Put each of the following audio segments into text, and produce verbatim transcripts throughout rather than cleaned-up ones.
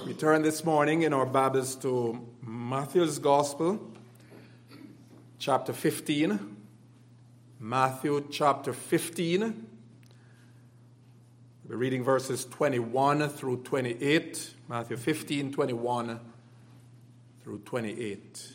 We turn this morning in our Bibles to Matthew's Gospel, chapter fifteen. Matthew chapter fifteen. We're reading verses twenty-one through twenty-eight. Matthew fifteen, twenty-one through twenty-eight.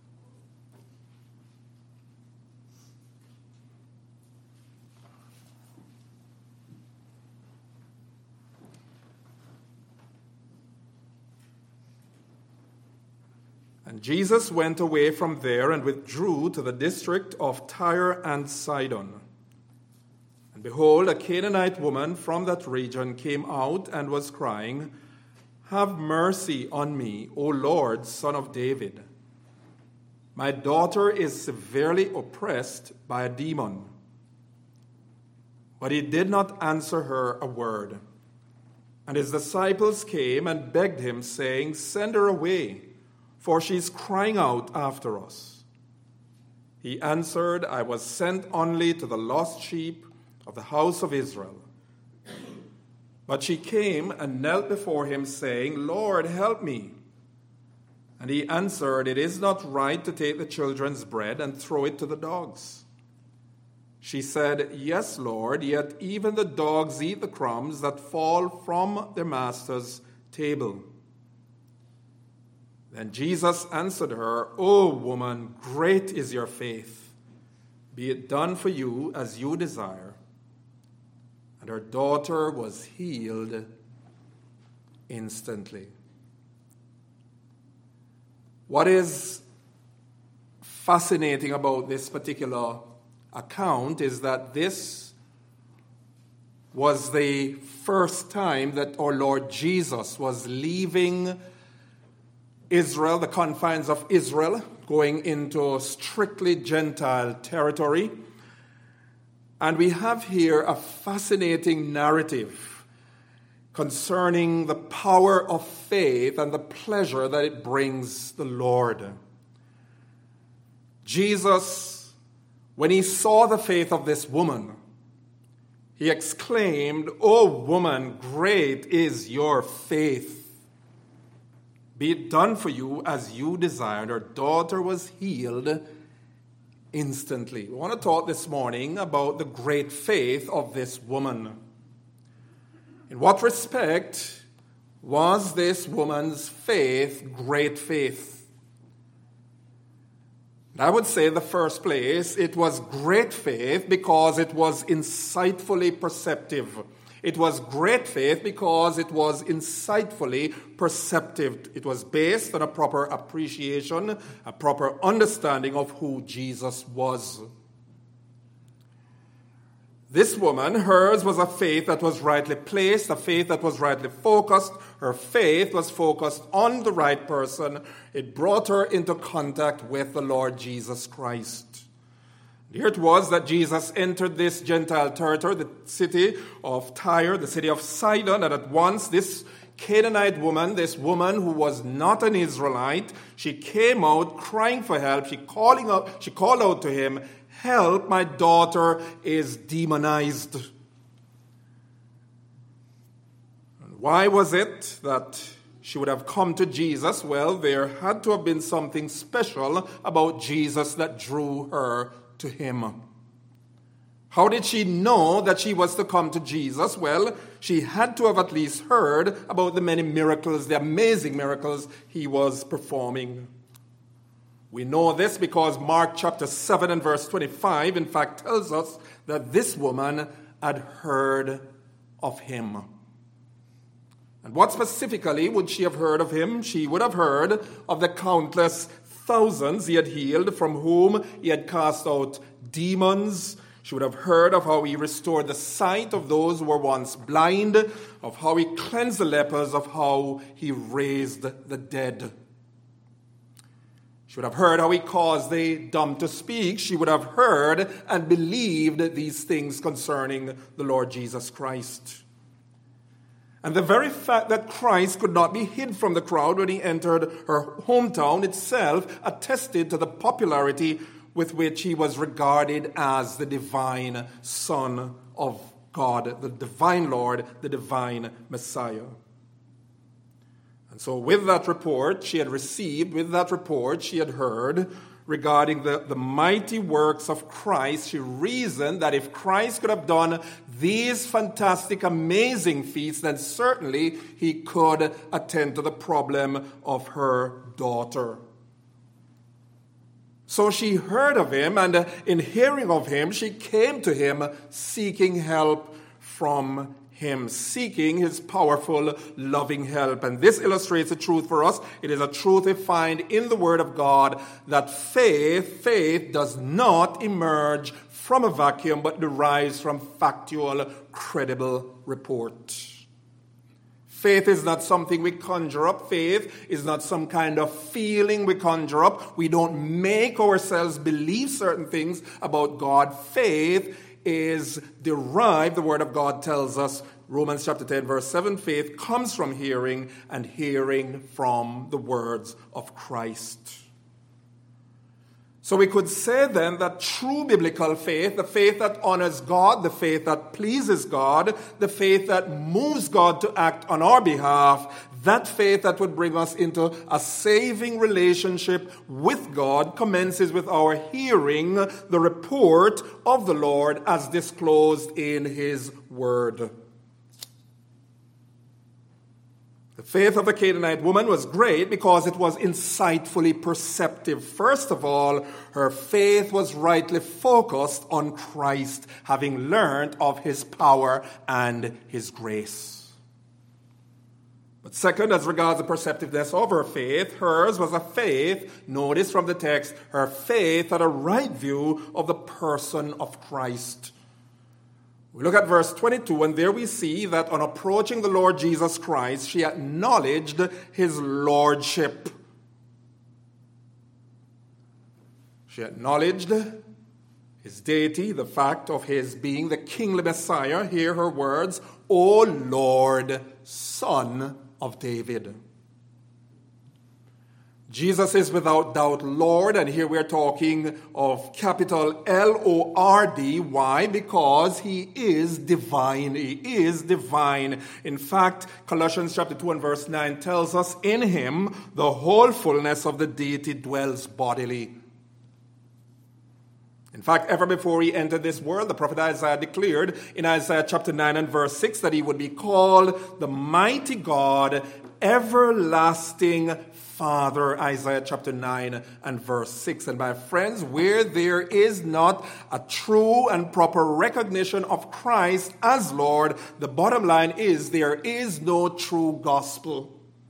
And Jesus went away from there and withdrew to the district of Tyre and Sidon. And behold, a Canaanite woman from that region came out and was crying, "Have mercy on me, O Lord, Son of David. My daughter is severely oppressed by a demon." But he did not answer her a word. And his disciples came and begged him, saying, "Send her away, for she is crying out after us." He answered, "I was sent only to the lost sheep of the house of Israel." But she came and knelt before him, saying, "Lord, help me." And he answered, "It is not right to take the children's bread and throw it to the dogs." She said, "Yes, Lord, yet even the dogs eat the crumbs that fall from their master's table." Then Jesus answered her, "O woman, great is your faith. Be it done for you as you desire." And her daughter was healed instantly. What is fascinating about this particular account is that this was the first time that our Lord Jesus was leaving Israel, the confines of Israel, going into strictly Gentile territory. And we have here a fascinating narrative concerning the power of faith and the pleasure that it brings the Lord. Jesus, when he saw the faith of this woman, he exclaimed, "O woman, great is your faith. Be it done for you as you desired." Her daughter was healed instantly. We want to talk this morning about the great faith of this woman. In what respect was this woman's faith great faith? And I would say in the first place, it was great faith because it was insightfully perceptive. It was great faith because it was insightfully perceptive. It was based on a proper appreciation, a proper understanding of who Jesus was. This woman, hers was a faith that was rightly placed, a faith that was rightly focused. Her faith was focused on the right person. It brought her into contact with the Lord Jesus Christ. Here it was that Jesus entered this Gentile territory, the city of Tyre, the city of Sidon, and at once this Canaanite woman, this woman who was not an Israelite, she came out crying for help. She calling out, she called out to him, "Help, my daughter is demonized." And why was it that she would have come to Jesus? Well, there had to have been something special about Jesus that drew her to him. How did she know that she was to come to Jesus? Well, she had to have at least heard about the many miracles, the amazing miracles he was performing. We know this because Mark chapter seven and verse twenty-five, in fact, tells us that this woman had heard of him. And what specifically would she have heard of him? She would have heard of the countless thousands he had healed, from whom he had cast out demons. She would have heard of how he restored the sight of those who were once blind, of how he cleansed the lepers, of how he raised the dead. She would have heard how he caused the dumb to speak. She would have heard and believed these things concerning the Lord Jesus Christ. And the very fact that Christ could not be hid from the crowd when he entered her hometown itself attested to the popularity with which he was regarded as the divine Son of God, the divine Lord, the divine Messiah. And so with that report she had received, with that report she had heard regarding the, the mighty works of Christ, she reasoned that if Christ could have done these fantastic, amazing feats, then certainly he could attend to the problem of her daughter. So she heard of him, and in hearing of him, she came to him seeking help from him, seeking his powerful, loving help. And this illustrates a truth for us. It is a truth we find in the Word of God that faith, faith does not emerge from a vacuum, but derives from factual, credible report. Faith is not something we conjure up. Faith is not some kind of feeling we conjure up. We don't make ourselves believe certain things about God. Faith is derived, the Word of God tells us, Romans chapter ten, verse seven, faith comes from hearing, and hearing from the words of Christ. So we could say then that true biblical faith, the faith that honors God, the faith that pleases God, the faith that moves God to act on our behalf, that faith that would bring us into a saving relationship with God commences with our hearing the report of the Lord as disclosed in His Word. The faith of the Canaanite woman was great because it was insightfully perceptive. First of all, her faith was rightly focused on Christ, having learned of His power and His grace. But second, as regards the perceptiveness of her faith, hers was a faith, notice from the text, her faith had a right view of the person of Christ. We look at verse twenty-two, and there we see that on approaching the Lord Jesus Christ, she acknowledged His lordship. She acknowledged His deity, the fact of His being the kingly Messiah. Hear her words, O Lord, Son of David. Jesus is without doubt Lord, and here we're talking of capital L O R D. Why? Because He is divine. He is divine. In fact, Colossians chapter two and verse nine tells us, in Him the whole fullness of the deity dwells bodily. In fact, ever before He entered this world, the prophet Isaiah declared in Isaiah chapter nine and verse six that He would be called the mighty God, everlasting Father, Isaiah chapter nine and verse six. And my friends, where there is not a true and proper recognition of Christ as Lord, the bottom line is there is no true gospel.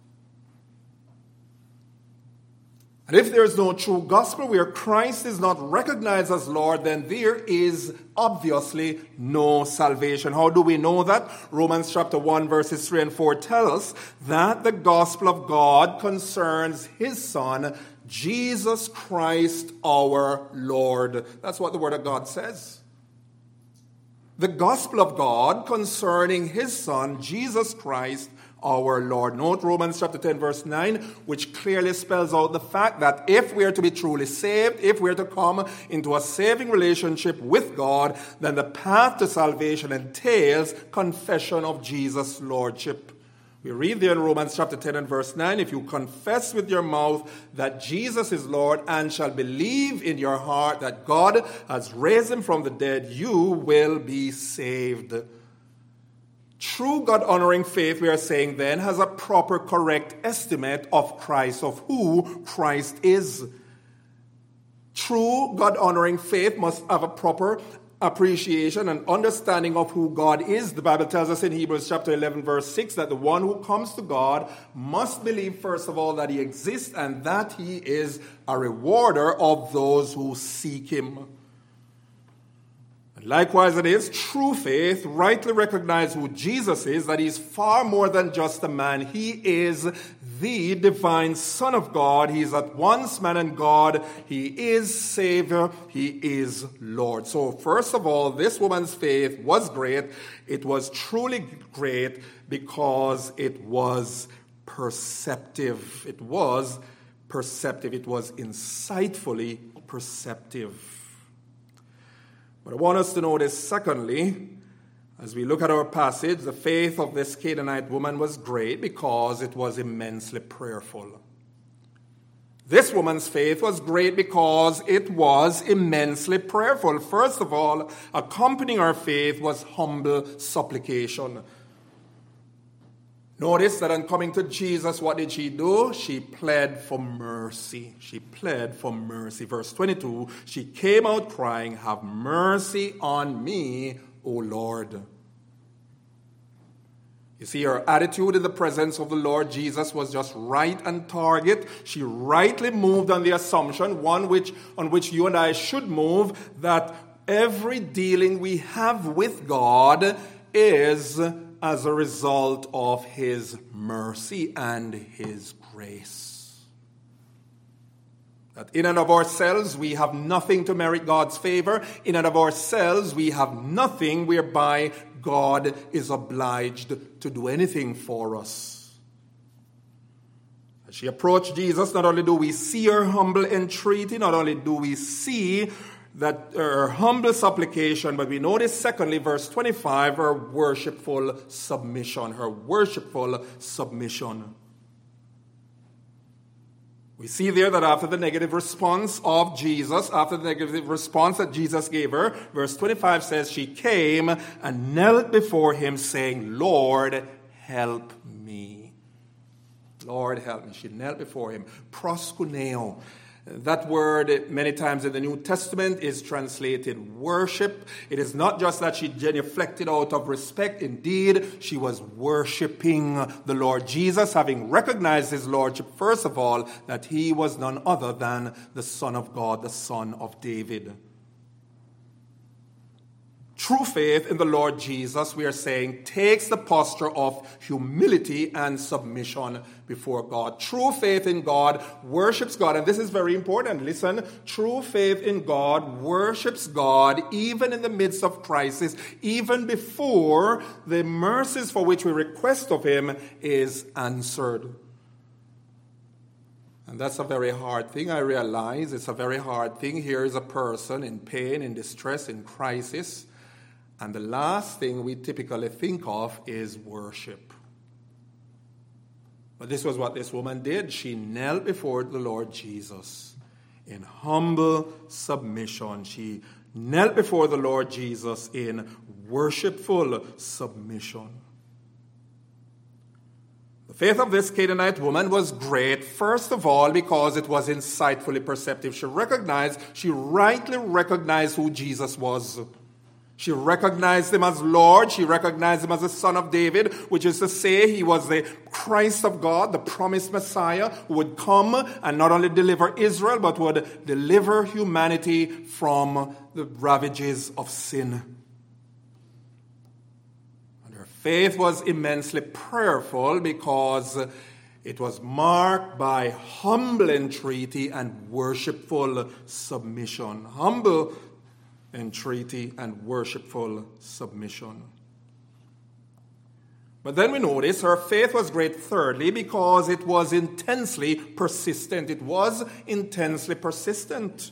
And if there is no true gospel where Christ is not recognized as Lord, then there is obviously no salvation. How do we know that? Romans chapter one verses three and four tell us that the gospel of God concerns His Son, Jesus Christ our Lord. That's what the Word of God says. The gospel of God concerning His Son, Jesus Christ our Lord. Note Romans chapter ten verse nine, which clearly spells out the fact that if we are to be truly saved, if we are to come into a saving relationship with God, then the path to salvation entails confession of Jesus' lordship. We read there in Romans chapter ten and verse nine, if you confess with your mouth that Jesus is Lord and shall believe in your heart that God has raised Him from the dead, you will be saved. True God-honoring faith, we are saying then, has a proper, correct estimate of Christ, of who Christ is. True God-honoring faith must have a proper appreciation and understanding of who God is. The Bible tells us in Hebrews chapter eleven verse six that the one who comes to God must believe first of all that He exists and that He is a rewarder of those who seek Him. Likewise, it is true faith rightly recognize who Jesus is, that He is far more than just a man. He is the divine Son of God. He is at once man and God. He is Savior. He is Lord. So first of all, this woman's faith was great. It was truly great because it was perceptive. It was perceptive. It was insightfully perceptive. But I want us to notice, secondly, As we look at our passage, the faith of this Canaanite woman was great because it was immensely prayerful. This woman's faith was great because it was immensely prayerful. First of all, accompanying her faith was humble supplication. Notice that on coming to Jesus, what did she do? She pled for mercy. She pled for mercy. Verse twenty-two, she came out crying, "Have mercy on me, O Lord." You see, her attitude in the presence of the Lord Jesus was just right and target. She rightly moved on the assumption, one which on which you and I should move, that every dealing we have with God is as a result of His mercy and His grace. That in and of ourselves we have nothing to merit God's favor. In and of ourselves we have nothing whereby God is obliged to do anything for us. As she approached Jesus, not only do we see her humble entreaty, not only do we see that her humble supplication, but we notice secondly, verse twenty-five, her worshipful submission, her worshipful submission. We see there that after the negative response of Jesus, after the negative response that Jesus gave her, verse twenty-five says, she came and knelt before him saying, "Lord, help me." Lord, help me. She knelt before him. Proskuneo. That word many times in the New Testament is translated worship. It is not just that she genuflected out of respect. Indeed, she was worshiping the Lord Jesus, having recognized his lordship, first of all, that he was none other than the Son of God, the Son of David. True faith in the Lord Jesus, we are saying, takes the posture of humility and submission before God. True faith in God worships God, and this is very important. Listen, true faith in God worships God even in the midst of crisis, even before the mercies for which we request of him is answered. And that's a very hard thing, I realize. It's a very hard thing. Here is a person in pain, in distress, in crisis. And the last thing we typically think of is worship. But this was what this woman did. She knelt before the Lord Jesus in humble submission. She knelt before the Lord Jesus in worshipful submission. The faith of this Canaanite woman was great, first of all, because it was insightfully perceptive. She recognized, she rightly recognized who Jesus was. She recognized him as Lord. She recognized him as the Son of David, which is to say he was the Christ of God, the promised Messiah, who would come and not only deliver Israel, but would deliver humanity from the ravages of sin. And her faith was immensely prayerful because it was marked by humble entreaty and worshipful submission. Humble entreaty and worshipful submission. But then we notice her faith was great, thirdly, because it was intensely persistent. It was intensely persistent.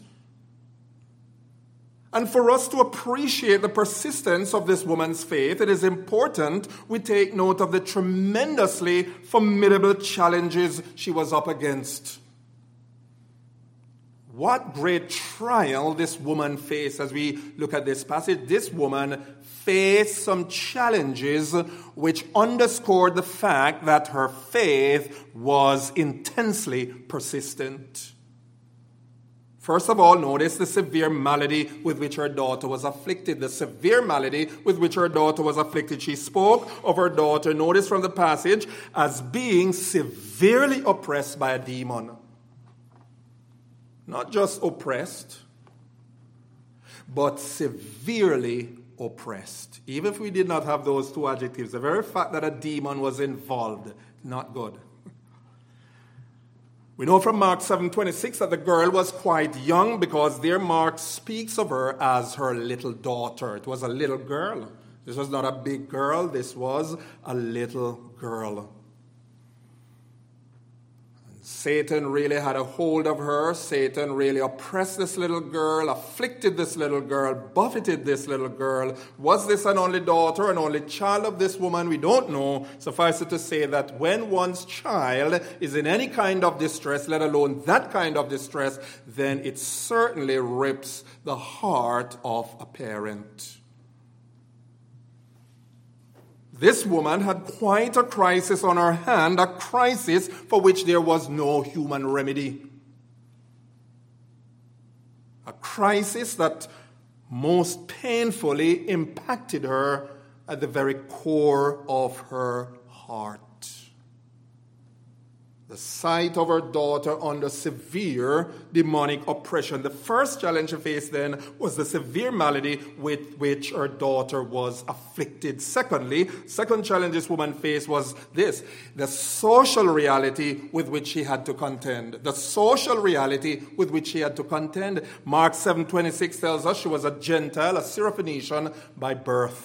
And for us to appreciate the persistence of this woman's faith, it is important we take note of the tremendously formidable challenges she was up against. What great trial this woman faced as we look at this passage. This woman faced some challenges which underscored the fact that her faith was intensely persistent. First of all, notice the severe malady with which her daughter was afflicted. The severe malady with which her daughter was afflicted. She spoke of her daughter, notice from the passage, as being severely oppressed by a demon. Not just oppressed, but severely oppressed. Even if we did not have those two adjectives, the very fact that a demon was involved, not good. We know from Mark seven twenty-six that the girl was quite young because there Mark speaks of her as her little daughter. It was a little girl. This was not a big girl. This was a little girl. Satan really had a hold of her. Satan really oppressed this little girl, afflicted this little girl, buffeted this little girl. Was this an only daughter, an only child of this woman? We don't know. Suffice it to say that when one's child is in any kind of distress, let alone that kind of distress, then it certainly rips the heart of a parent. This woman had quite a crisis on her hand, a crisis for which there was no human remedy. A crisis that most painfully impacted her at the very core of her heart. The sight of her daughter under severe demonic oppression. The first challenge she faced then was the severe malady with which her daughter was afflicted. Secondly, second challenge this woman faced was this, the social reality with which she had to contend. The social reality with which she had to contend. Mark seven twenty-six tells us she was a Gentile, a Syrophoenician by birth.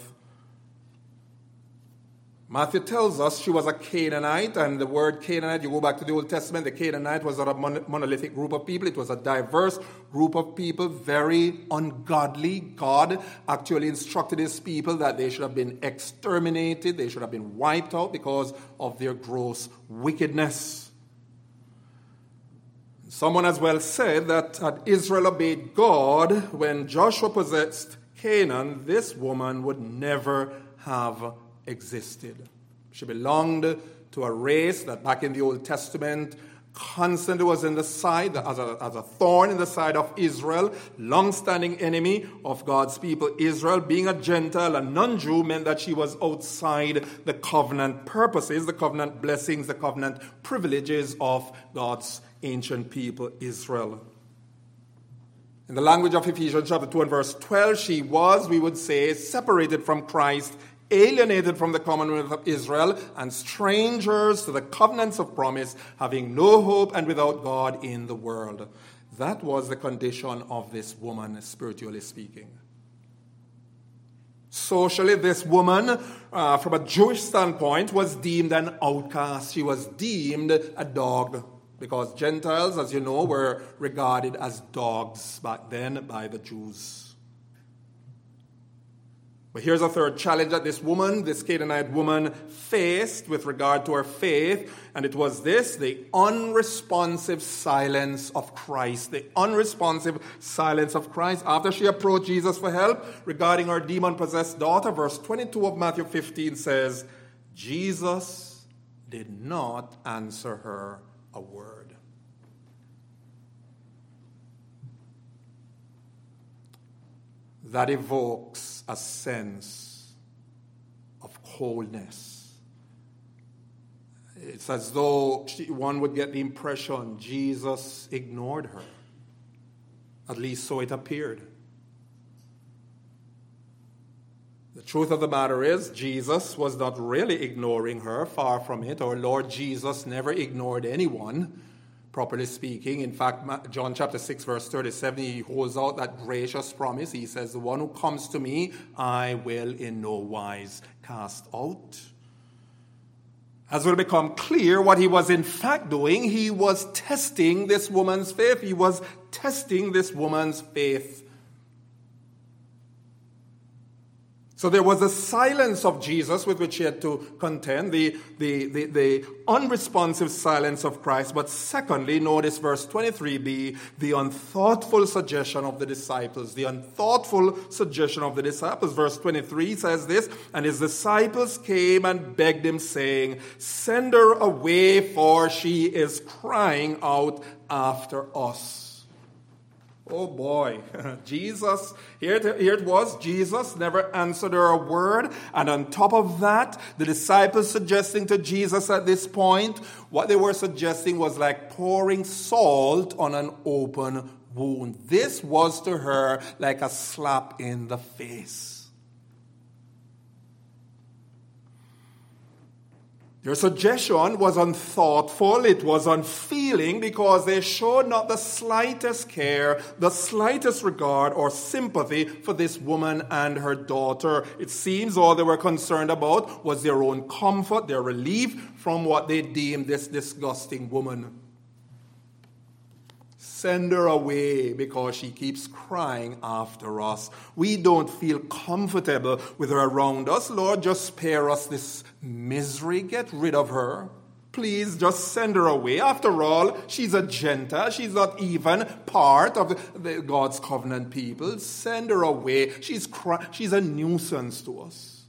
Matthew tells us she was a Canaanite, and the word Canaanite, you go back to the Old Testament, the Canaanite was not a monolithic group of people. It was a diverse group of people, very ungodly. God actually instructed his people that they should have been exterminated, they should have been wiped out because of their gross wickedness. Someone as well said that had Israel obeyed God when Joshua possessed Canaan, this woman would never have existed. She belonged to a race that back in the Old Testament constantly was in the side, as a, as a thorn in the side of Israel, long-standing enemy of God's people Israel. Being a Gentile, a non-Jew, meant that she was outside the covenant purposes, the covenant blessings, the covenant privileges of God's ancient people Israel. In the language of Ephesians chapter two and verse twelve, she was, we would say, separated from Christ, alienated from the commonwealth of Israel, and strangers to the covenants of promise, having no hope and without God in the world. That was the condition of this woman, spiritually speaking. Socially, this woman, uh, from a Jewish standpoint, was deemed an outcast. She was deemed a dog, because Gentiles, as you know, were regarded as dogs back then by the Jews. But here's a third challenge that this woman, this Canaanite woman, faced with regard to her faith, and it was this, the unresponsive silence of Christ. The unresponsive silence of Christ. After she approached Jesus for help regarding her demon-possessed daughter, verse twenty-two of Matthew fifteen says, Jesus did not answer her a word. That evokes a sense of coldness. It's as though she, one would get the impression Jesus ignored her. At least so it appeared. The truth of the matter is, Jesus was not really ignoring her, far from it. Our Lord Jesus never ignored anyone, properly speaking. In fact, John chapter six, verse thirty-seven, he holds out that gracious promise. He says, the one who comes to me, I will in no wise cast out. As will become clear, what he was in fact doing, he was testing this woman's faith. He was testing this woman's faith. So there was a silence of Jesus with which she had to contend, the, the, the, the unresponsive silence of Christ. But secondly, notice verse twenty-three b, the unthoughtful suggestion of the disciples. The unthoughtful suggestion of the disciples. Verse twenty-three says this, and his disciples came and begged him, saying, send her away, for she is crying out after us. Oh boy, Jesus, here it, here it was, Jesus never answered her a word. And on top of that, the disciples suggesting to Jesus at this point, what they were suggesting was like pouring salt on an open wound. This was to her like a slap in the face. Their suggestion was unthoughtful, it was unfeeling, because they showed not the slightest care, the slightest regard or sympathy for this woman and her daughter. It seems all they were concerned about was their own comfort, their relief from what they deemed this disgusting woman. Send her away because she keeps crying after us. We don't feel comfortable with her around us. Lord, just spare us this misery. Get rid of her. Please just send her away. After all, she's a Gentile. She's not even part of the, the God's covenant people. Send her away. She's, cry- she's a nuisance to us.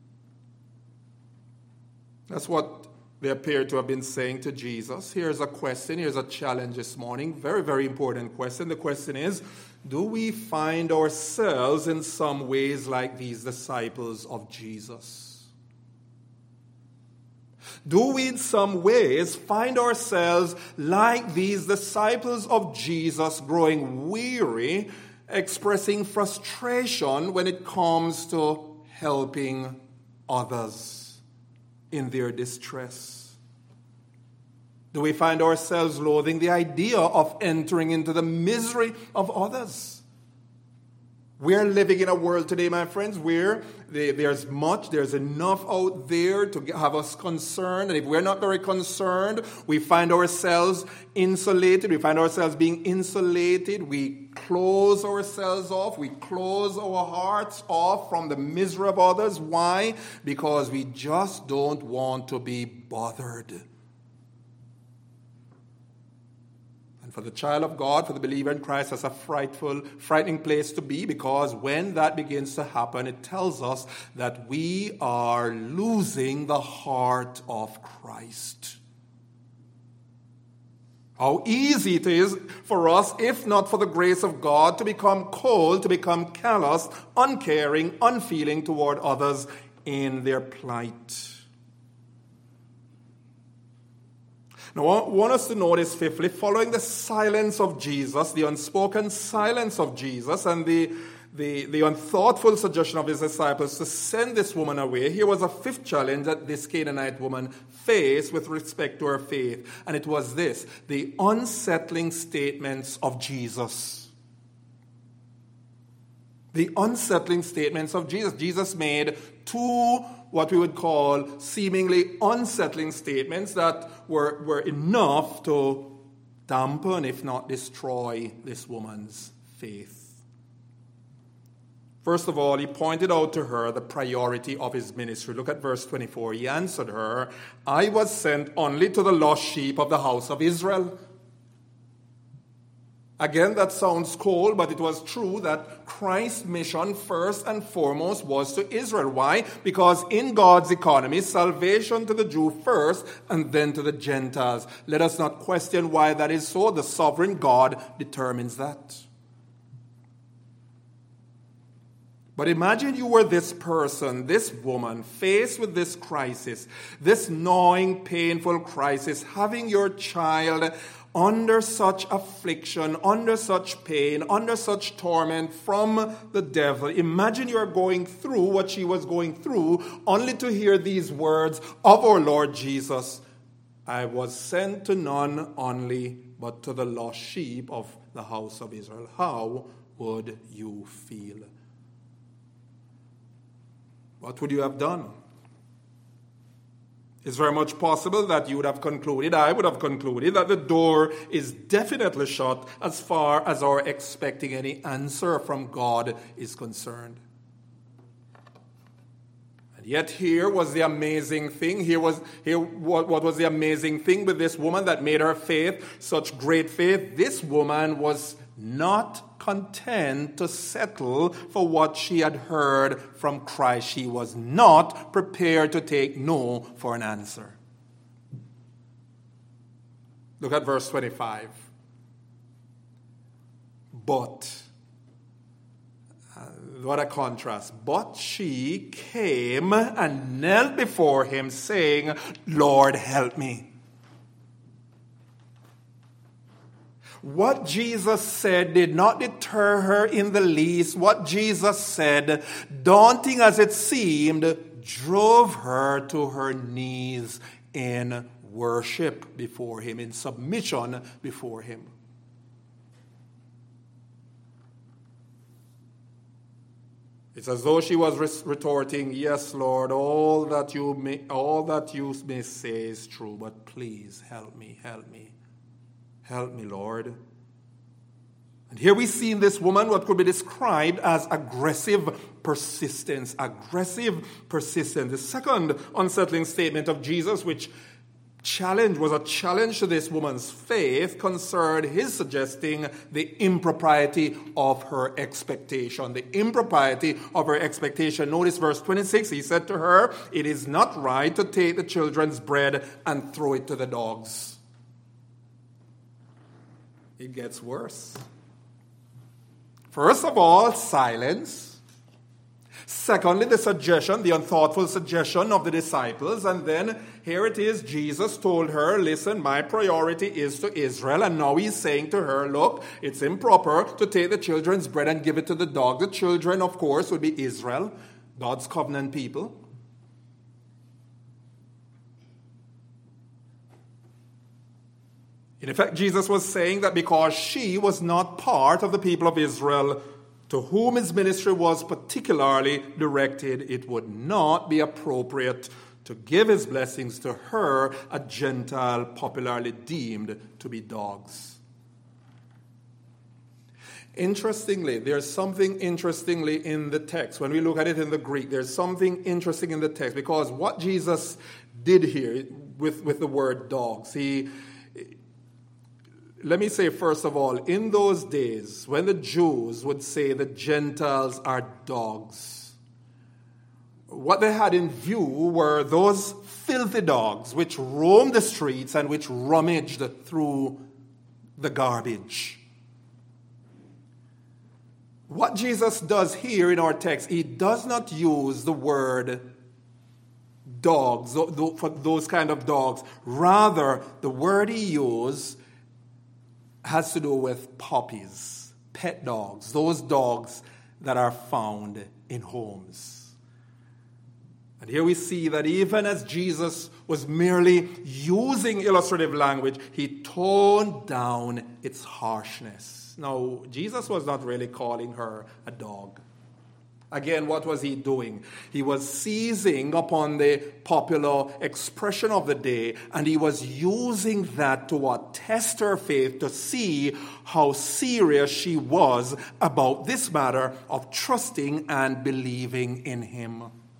That's what they appear to have been saying to Jesus. Here's a question, here's a challenge this morning. Very, very important question. The question is, do we find ourselves in some ways like these disciples of Jesus? Do we in some ways find ourselves like these disciples of Jesus, growing weary, expressing frustration when it comes to helping others in their distress? Do we find ourselves loathing the idea of entering into the misery of others? We're living in a world today, my friends, where there's much, there's enough out there to have us concerned. And if we're not very concerned, we find ourselves insulated. We find ourselves being insulated. We close ourselves off. We close our hearts off from the misery of others. Why? Because we just don't want to be bothered. For the child of God, for the believer in Christ, that's a frightful, frightening place to be, because when that begins to happen, it tells us that we are losing the heart of Christ. How easy it is for us, if not for the grace of God, to become cold, to become callous, uncaring, unfeeling toward others in their plight. Now, I want us to notice, fifthly, following the silence of Jesus, the unspoken silence of Jesus, and the, the, the unthoughtful suggestion of his disciples to send this woman away, here was a fifth challenge that this Canaanite woman faced with respect to her faith. And it was this: the unsettling statements of Jesus. The unsettling statements of Jesus. Jesus made two what we would call seemingly unsettling statements that were, were enough to dampen, if not destroy, this woman's faith. First of all, he pointed out to her the priority of his ministry. Look at verse twenty-four. He answered her, "I was sent only to the lost sheep of the house of Israel." Again, that sounds cold, but it was true that Christ's mission first and foremost was to Israel. Why? Because in God's economy, salvation to the Jew first and then to the Gentiles. Let us not question why that is so. The sovereign God determines that. But imagine you were this person, this woman, faced with this crisis, this gnawing, painful crisis, having your child under such affliction, under such pain, under such torment from the devil. Imagine you are going through what she was going through, only to hear these words of our Lord Jesus: "I was sent to none only, but to the lost sheep of the house of Israel." How would you feel? What would you have done? It's very much possible that you would have concluded, I would have concluded, that the door is definitely shut as far as our expecting any answer from God is concerned. And yet here was the amazing thing. Here was here what, what was the amazing thing with this woman that made her faith such great faith? This woman was not content to settle for what she had heard from Christ. She was not prepared to take no for an answer. Look at verse twenty-five. But, uh, what a contrast. But she came and knelt before him, saying, "Lord, help me." What Jesus said did not deter her in the least. What Jesus said, daunting as it seemed, drove her to her knees in worship before him, in submission before him. It's as though she was retorting, "Yes, Lord, all that you may, all that you may say is true, but please help me, help me. Help me, Lord." And here we see in this woman what could be described as aggressive persistence. Aggressive persistence. The second unsettling statement of Jesus, which challenge was a challenge to this woman's faith, concerned his suggesting the impropriety of her expectation. The impropriety of her expectation. Notice verse twenty-six. He said to her, "It is not right to take the children's bread and throw it to the dogs." It gets worse. First of all, silence. Secondly, the suggestion, the unthoughtful suggestion of the disciples. And then here it is, Jesus told her, listen, my priority is to Israel. And now he's saying to her, look, it's improper to take the children's bread and give it to the dog. The children, of course, would be Israel, God's covenant people. In effect, Jesus was saying that because she was not part of the people of Israel to whom his ministry was particularly directed, it would not be appropriate to give his blessings to her, a Gentile popularly deemed to be dogs. Interestingly, there's something interestingly in the text. When we look at it in the Greek, there's something interesting in the text, because what Jesus did here with, with the word dogs, he... Let me say, first of all, in those days, when the Jews would say the Gentiles are dogs, what they had in view were those filthy dogs which roamed the streets and which rummaged through the garbage. What Jesus does here in our text, he does not use the word dogs for those kind of dogs. Rather, the word he used has to do with puppies, pet dogs, those dogs that are found in homes. And here we see that even as Jesus was merely using illustrative language, he toned down its harshness. Now, Jesus was not really calling her a dog. Again, what was he doing? He was seizing upon the popular expression of the day, and he was using that to what? Test her faith, to see how serious she was about this matter of trusting and believing in him.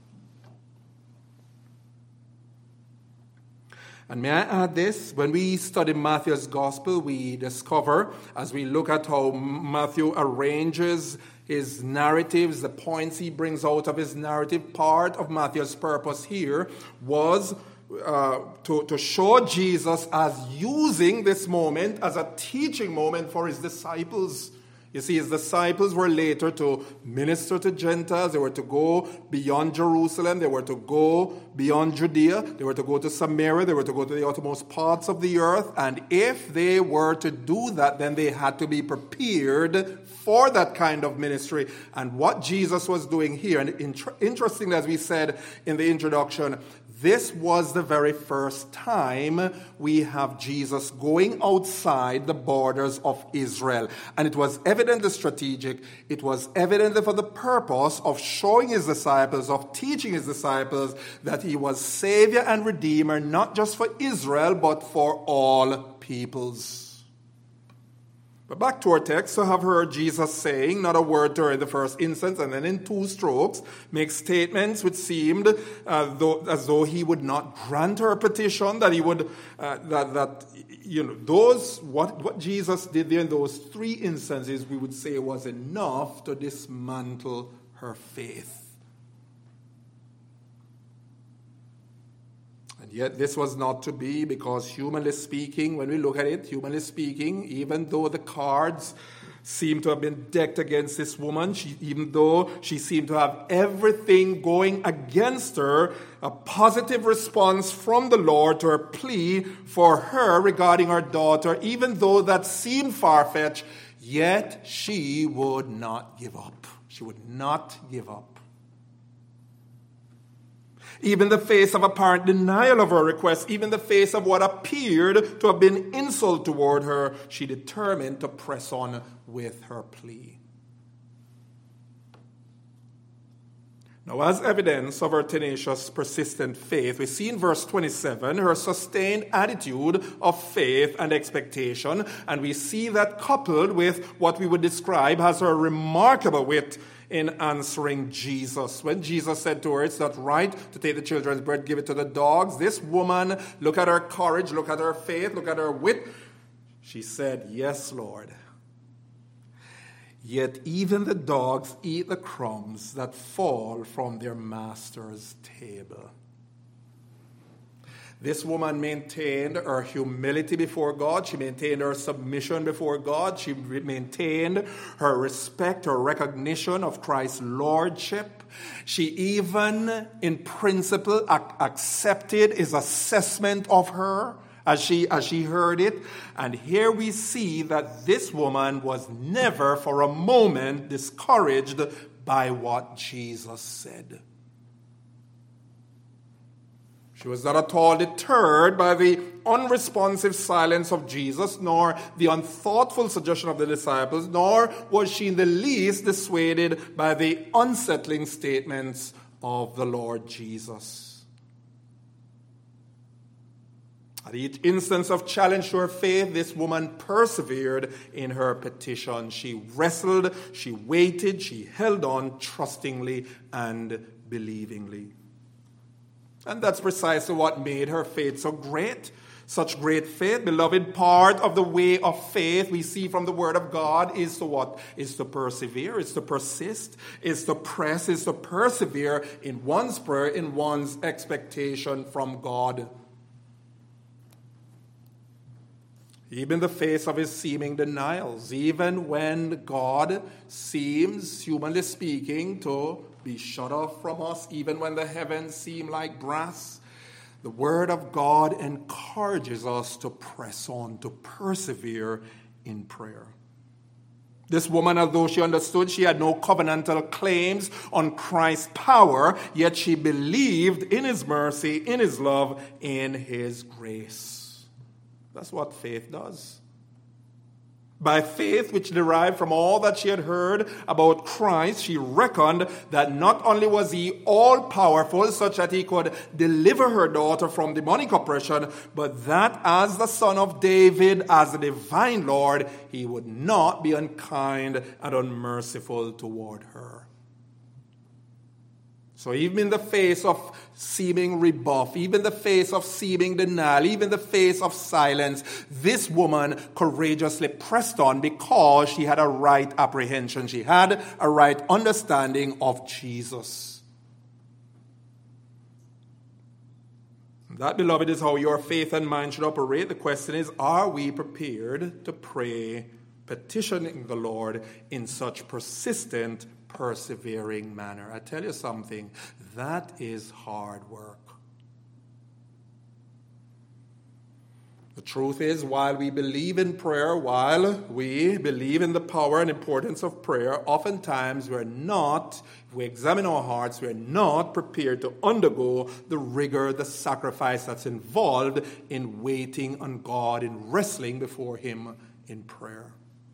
And may I add this? When we study Matthew's gospel, we discover, as we look at how Matthew arranges his narratives, the points he brings out of his narrative, part of Matthew's purpose here was uh, to, to show Jesus as using this moment as a teaching moment for his disciples. You see, his disciples were later to minister to Gentiles. They were to go beyond Jerusalem. They were to go beyond Judea. They were to go to Samaria. They were to go to the uttermost parts of the earth. And if they were to do that, then they had to be prepared for that kind of ministry. And what Jesus was doing here, and inter- interestingly, as we said in the introduction, this was the very first time we have Jesus going outside the borders of Israel. And it was evidently strategic. It was evidently for the purpose of showing his disciples, of teaching his disciples, that he was Savior and Redeemer, not just for Israel, but for all peoples. But back to our text, so have heard Jesus saying, not a word to her in the first instance, and then in two strokes, make statements which seemed uh, though, as though he would not grant her petition, that he would, uh, that, that, you know, those, what, what Jesus did there in those three instances, we would say was enough to dismantle her faith. And yet this was not to be, because humanly speaking, when we look at it, humanly speaking, even though the cards seem to have been decked against this woman, she, even though she seemed to have everything going against her, a positive response from the Lord to her plea for her regarding her daughter, even though that seemed far-fetched, yet she would not give up. She would not give up. Even in the face of apparent denial of her request, even in the face of what appeared to have been insult toward her, she determined to press on with her plea. Now, as evidence of her tenacious, persistent faith, we see in verse twenty-seven her sustained attitude of faith and expectation, and we see that coupled with what we would describe as her remarkable wit in answering Jesus. When Jesus said to her, "It's not right to take the children's bread, give it to the dogs," this woman, look at her courage, look at her faith, look at her wit. She said, "Yes, Lord. Yet even the dogs eat the crumbs that fall from their master's table." This woman maintained her humility before God. She maintained her submission before God. She maintained her respect, her recognition of Christ's lordship. She even, in principle, ac- accepted his assessment of her as she, as she heard it. And here we see that this woman was never for a moment discouraged by what Jesus said. She was not at all deterred by the unresponsive silence of Jesus, nor the unthoughtful suggestion of the disciples, nor was she in the least dissuaded by the unsettling statements of the Lord Jesus. At each instance of challenge to her faith, this woman persevered in her petition. She wrestled, she waited, she held on trustingly and believingly. And that's precisely what made her faith so great. Such great faith, beloved, part of the way of faith we see from the Word of God is to what? Is to persevere, is to persist, is to press, is to persevere in one's prayer, in one's expectation from God. Even in the face of his seeming denials, even when God seems, humanly speaking, to be shut off from us, even when the heavens seem like brass, the Word of God encourages us to press on, to persevere in prayer. This woman, although she understood she had no covenantal claims on Christ's power, yet she believed in his mercy, in his love, in his grace. That's what faith does. By faith, which derived from all that she had heard about Christ, she reckoned that not only was he all-powerful, such that he could deliver her daughter from demonic oppression, but that as the Son of David, as the divine Lord, he would not be unkind and unmerciful toward her. So even in the face of seeming rebuff, even in the face of seeming denial, even in the face of silence, this woman courageously pressed on because she had a right apprehension. She had a right understanding of Jesus. That, beloved, is how your faith and mine should operate. The question is, are we prepared to pray, petitioning the Lord in such persistent, persevering manner? I tell you something, that is hard work. The truth is, while we believe in prayer, while we believe in the power and importance of prayer, oftentimes we're not, if we examine our hearts, we're not prepared to undergo the rigor, the sacrifice that's involved in waiting on God, in wrestling before him in prayer.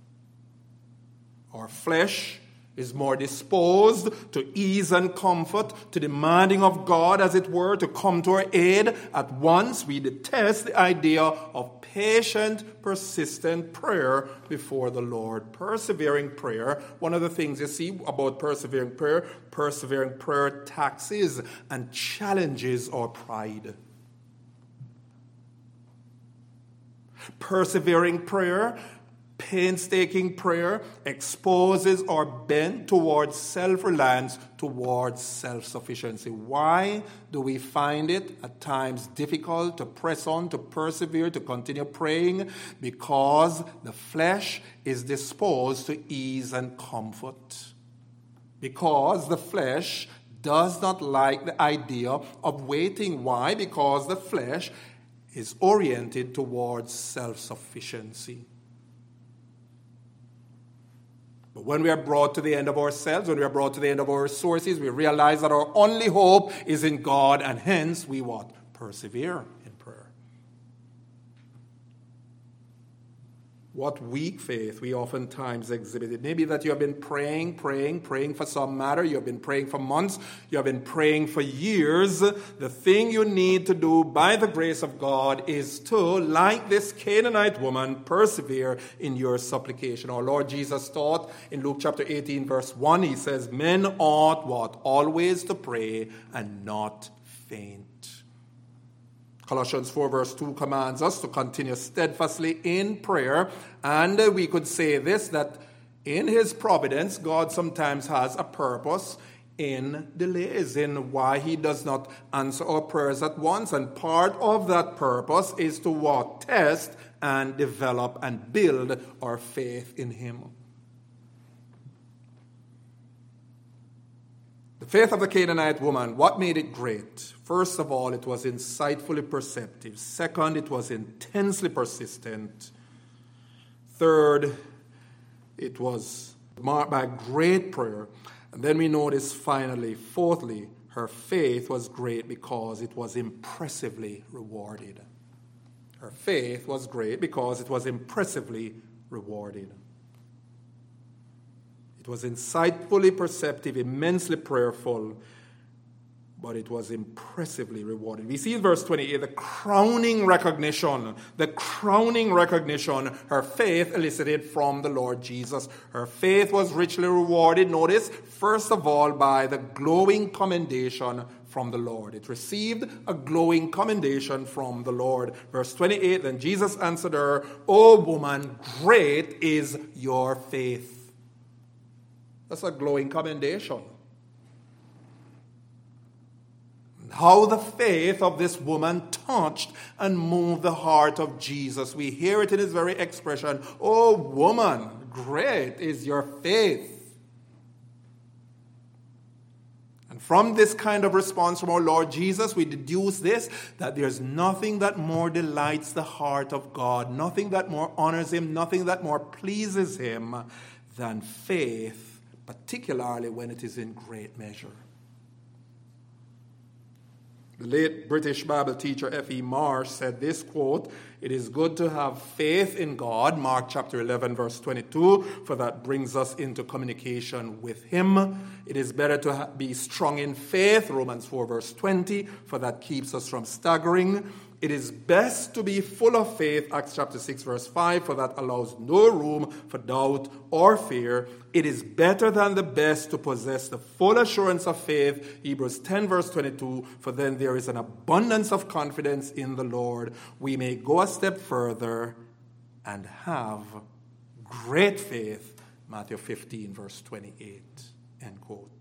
Our flesh is more disposed to ease and comfort, to demanding of God, as it were, to come to our aid at once. We detest the idea of patient, persistent prayer before the Lord. Persevering prayer, one of the things you see about persevering prayer, persevering prayer taxes and challenges our pride. Persevering prayer, painstaking prayer exposes our bent towards self-reliance, towards self-sufficiency. Why do we find it at times difficult to press on, to persevere, to continue praying? Because the flesh is disposed to ease and comfort. Because the flesh does not like the idea of waiting. Why? Because the flesh is oriented towards self-sufficiency. But when we are brought to the end of ourselves, when we are brought to the end of our resources, we realize that our only hope is in God, and hence we what? Persevere in prayer. what weak faith we oftentimes exhibit. It may be that you have been praying, praying, praying for some matter. You have been praying for months. You have been praying for years. The thing you need to do by the grace of God is to, like this Canaanite woman, persevere in your supplication. Our Lord Jesus taught in Luke chapter eighteen, verse one, he says, men ought what? Always to pray and not faint. Colossians four verse two commands us to continue steadfastly in prayer. And we could say this, that in his providence, God sometimes has a purpose in delays, in why he does not answer our prayers at once. And part of that purpose is to what? Test and develop and build our faith in him. The faith of the Canaanite woman, what made it great? First of all, it was insightfully perceptive. Second, it was intensely persistent. Third, it was marked by great prayer. And then we notice finally, fourthly, her faith was great because it was impressively rewarded. Her faith was great because it was impressively rewarded. It was insightfully perceptive, immensely prayerful, but it was impressively rewarded. We see in verse twenty-eight the crowning recognition, the crowning recognition her faith elicited from the Lord Jesus. Her faith was richly rewarded, notice, first of all, by the glowing commendation from the Lord. It received a glowing commendation from the Lord. Verse twenty-eight, then Jesus answered her, O woman, great is your faith. That's a glowing commendation. How the faith of this woman touched and moved the heart of Jesus. We hear it in his very expression. Oh, woman, great is your faith. And from this kind of response from our Lord Jesus, we deduce this, that there's nothing that more delights the heart of God, nothing that more honors him, nothing that more pleases him than faith, particularly when it is in great measure. The late British Bible teacher F E Marsh said this, quote, it is good to have faith in God, Mark chapter eleven, verse twenty-two, for that brings us into communication with him. It is better to ha- be strong in faith, Romans four, verse twenty, for that keeps us from staggering. It is best to be full of faith, Acts chapter six, verse five, for that allows no room for doubt or fear. It is better than the best to possess the full assurance of faith, Hebrews ten, verse twenty-two, for then there is an abundance of confidence in the Lord. We may go a step further and have great faith, Matthew fifteen, verse twenty-eight, end quote.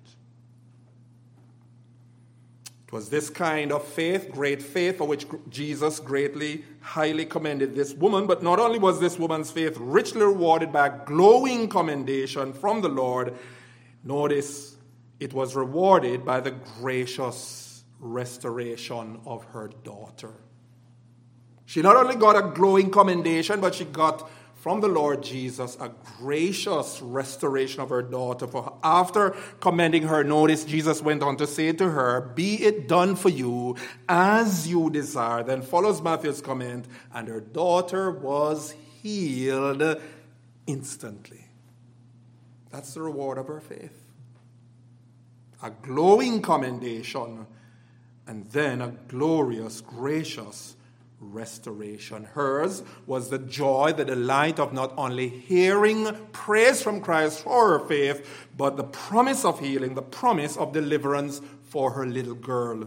It was this kind of faith, great faith, for which Jesus greatly, highly commended this woman. But not only was this woman's faith richly rewarded by a glowing commendation from the Lord, notice it was rewarded by the gracious restoration of her daughter. She not only got a glowing commendation, but she got from the Lord Jesus a gracious restoration of her daughter. For after commending her, notice Jesus went on to say to her, be it done for you as you desire. Then follows Matthew's comment, and her daughter was healed instantly. That's the reward of her faith. A glowing commendation, and then a glorious, gracious restoration. Hers was the joy, the delight of not only hearing praise from Christ for her faith, but the promise of healing, the promise of deliverance for her little girl.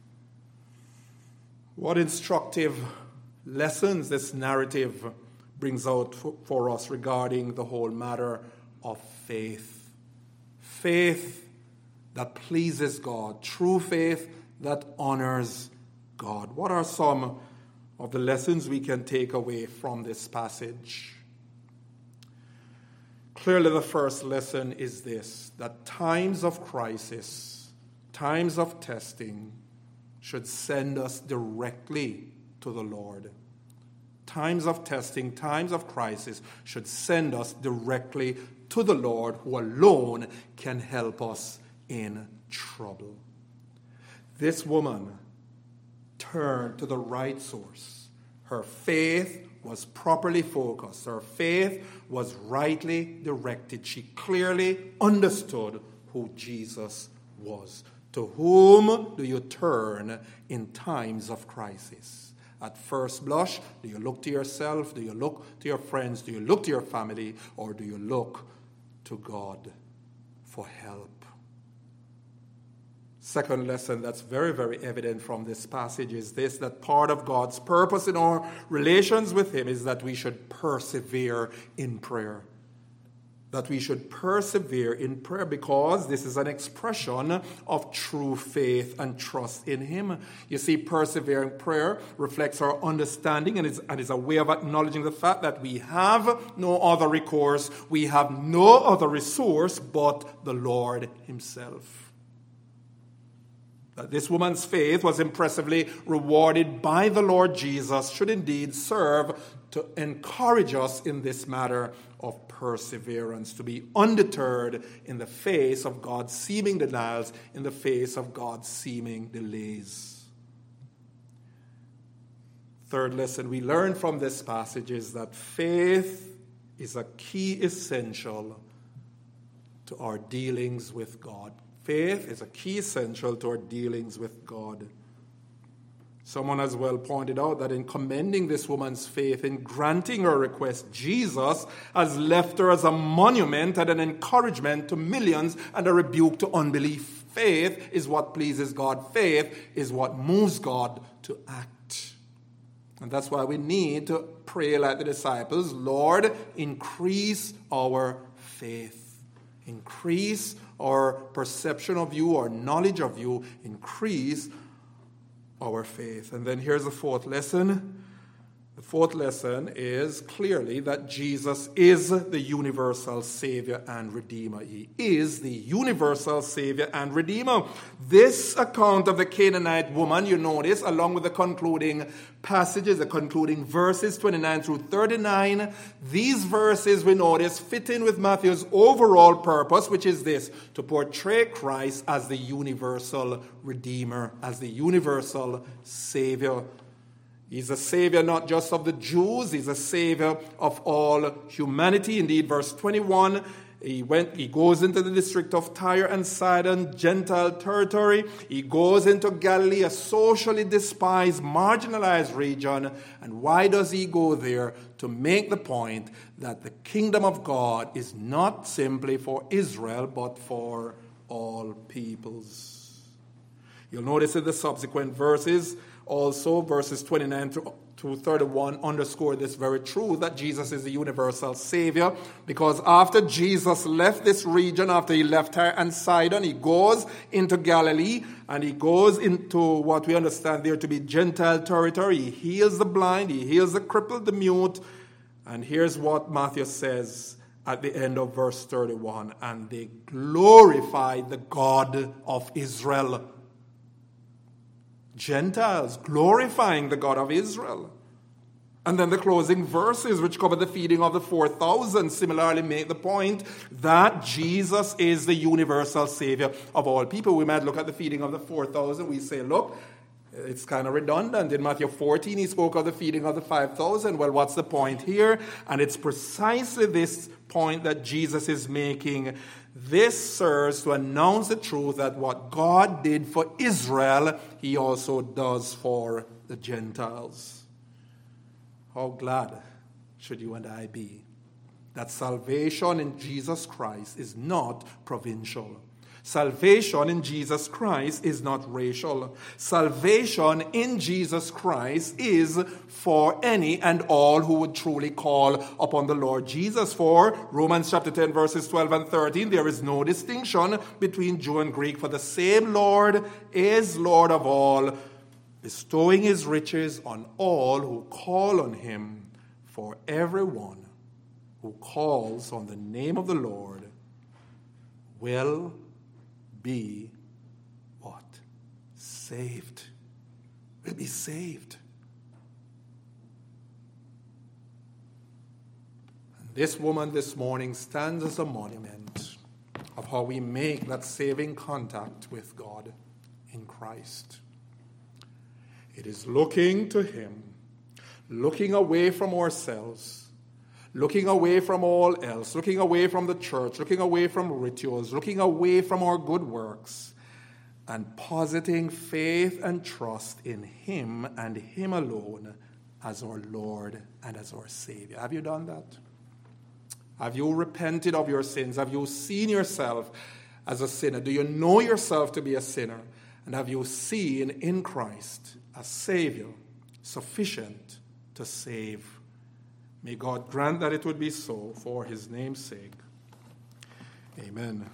What instructive lessons this narrative brings out for us regarding the whole matter of faith. Faith that pleases God, true faith that honors God. What are some of the lessons we can take away from this passage? Clearly, the first lesson is this, that times of crisis, times of testing should send us directly to the Lord. Times of testing, times of crisis should send us directly to the Lord, who alone can help us in trouble. This woman turned to the right source. Her faith was properly focused. Her faith was rightly directed. She clearly understood who Jesus was. To whom do you turn in times of crisis? At first blush, do you look to yourself? Do you look to your friends? Do you look to your family? Or do you look to God for help? Second lesson that's very, very evident from this passage is this, that part of God's purpose in our relations with him is that we should persevere in prayer. That we should persevere in prayer because this is an expression of true faith and trust in him. You see, persevering prayer reflects our understanding and is, and is a way of acknowledging the fact that we have no other recourse, we have no other resource but the Lord himself. That this woman's faith was impressively rewarded by the Lord Jesus should indeed serve to encourage us in this matter of perseverance, to be undeterred in the face of God's seeming denials, in the face of God's seeming delays. Third lesson we learn from this passage is that faith is a key essential to our dealings with God. Faith is a key essential to our dealings with God. Someone has well pointed out that in commending this woman's faith, in granting her request, Jesus has left her as a monument and an encouragement to millions and a rebuke to unbelief. Faith is what pleases God. Faith is what moves God to act. And that's why we need to pray like the disciples, Lord, increase our faith. Increase our perception of you, our knowledge of you, increase our faith. And then here's the fourth lesson. The fourth lesson is clearly that Jesus is the universal Savior and Redeemer. He is the universal Savior and Redeemer. This account of the Canaanite woman, you notice, along with the concluding passages, the concluding verses twenty-nine through thirty-nine, these verses, we notice, fit in with Matthew's overall purpose, which is this, to portray Christ as the universal Redeemer, as the universal Savior. He's a Savior not just of the Jews, he's a Savior of all humanity. Indeed, verse twenty-one, he went. He goes into the district of Tyre and Sidon, Gentile territory. He goes into Galilee, a socially despised, marginalized region. And why does he go there? To make the point that the kingdom of God is not simply for Israel, but for all peoples. You'll notice in the subsequent verses, also, verses twenty-nine to thirty-one underscore this very truth that Jesus is the universal Savior, because after Jesus left this region, after he left Tyre and Sidon, he goes into Galilee and he goes into what we understand there to be Gentile territory. He heals the blind, he heals the crippled, the mute. And here's what Matthew says at the end of verse thirty-one, and they glorified the God of Israel. Gentiles glorifying the God of Israel. And then the closing verses, which cover the feeding of the four thousand, similarly make the point that Jesus is the universal Savior of all people. We might look at the feeding of the four thousand. We say, look, it's kind of redundant. In Matthew fourteen, he spoke of the feeding of the five thousand. Well, what's the point here? And it's precisely this point that Jesus is making. This serves to announce the truth that what God did for Israel, he also does for the Gentiles. How glad should you and I be that salvation in Jesus Christ is not provincial. Salvation in Jesus Christ is not racial. Salvation in Jesus Christ is for any and all who would truly call upon the Lord Jesus. For Romans chapter ten, verses twelve and thirteen, there is no distinction between Jew and Greek, for the same Lord is Lord of all, bestowing his riches on all who call on him. For everyone who calls on the name of the Lord will be what? Saved. Will be saved. And this woman this morning stands as a monument of how we make that saving contact with God in Christ. It is looking to him, looking away from ourselves, looking away from all else, looking away from the church, looking away from rituals, looking away from our good works, and positing faith and trust in him and him alone as our Lord and as our Savior. Have you done that? Have you repented of your sins? Have you seen yourself as a sinner? Do you know yourself to be a sinner? And have you seen in Christ a Savior sufficient to save? May God grant that it would be so for his name's sake. Amen.